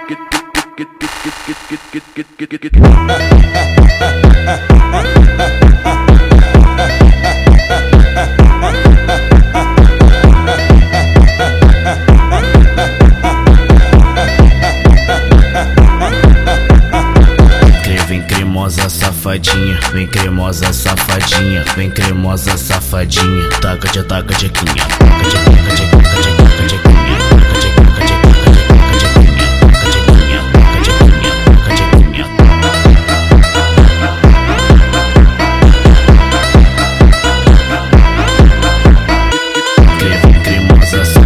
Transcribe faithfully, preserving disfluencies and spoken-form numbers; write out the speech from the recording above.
Vem cremosa safadinha, vem cremosa safadinha, vem cremosa safadinha, taca de taca de quinha, taca de taca de taca de taca de quinha, taca de taca de taca de taca de quinha, taca de quinha, taca de quinha, taca de quinha. Vem cremosa